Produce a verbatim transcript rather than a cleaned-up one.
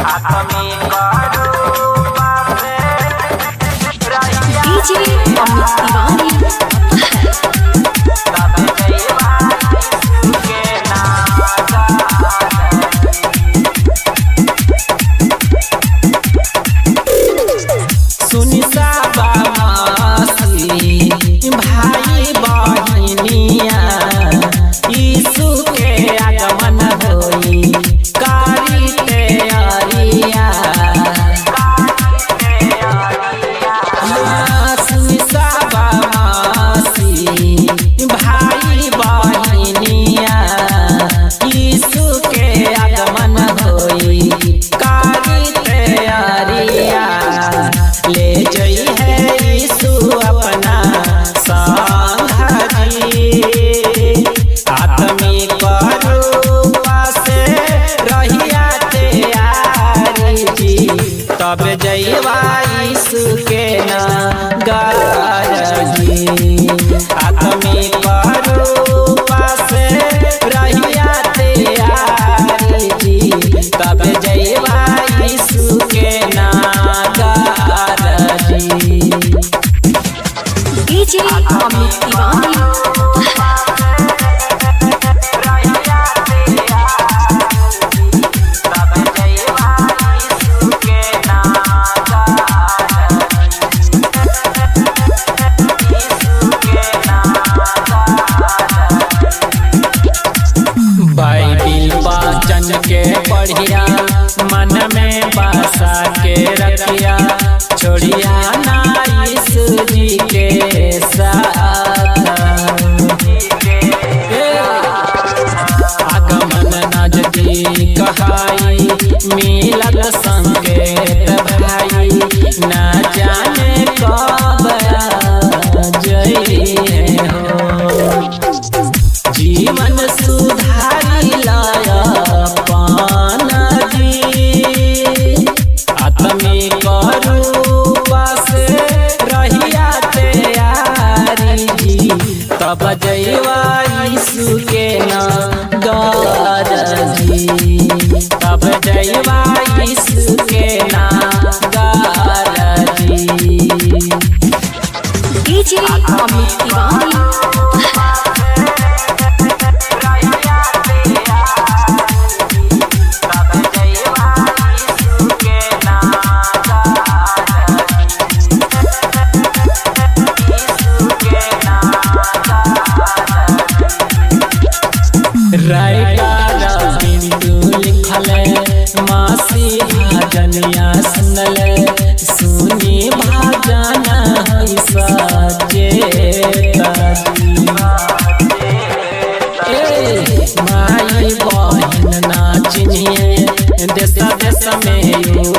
तब जइवा यीशु के नगरजी आत्मी करूपा से रहिया तैयारी जी। तब जइवा यीशु के नगरजी। डीजे अमित तिवारी बाइबिल वचन के पढ़िया मन में बसा के रखिया छोड़िया ना यीशु जी के साथ। आगमन नजदीक हाई मिलत संकेत भाई न जाने कब जइए हो। जीवन सुधारी लाया पान जी आत्मी करूपा से रहिया तैयारी जी। तब जइवा यीशु के नगरजी। तब जइवा यीशु के नगरजी। डीजे अमित तिवारी राइटर बिंदु लिखल मसीहा जनिया सुनल सुनी भाजन सचे माई बहन ना चिन्हिए देश देश में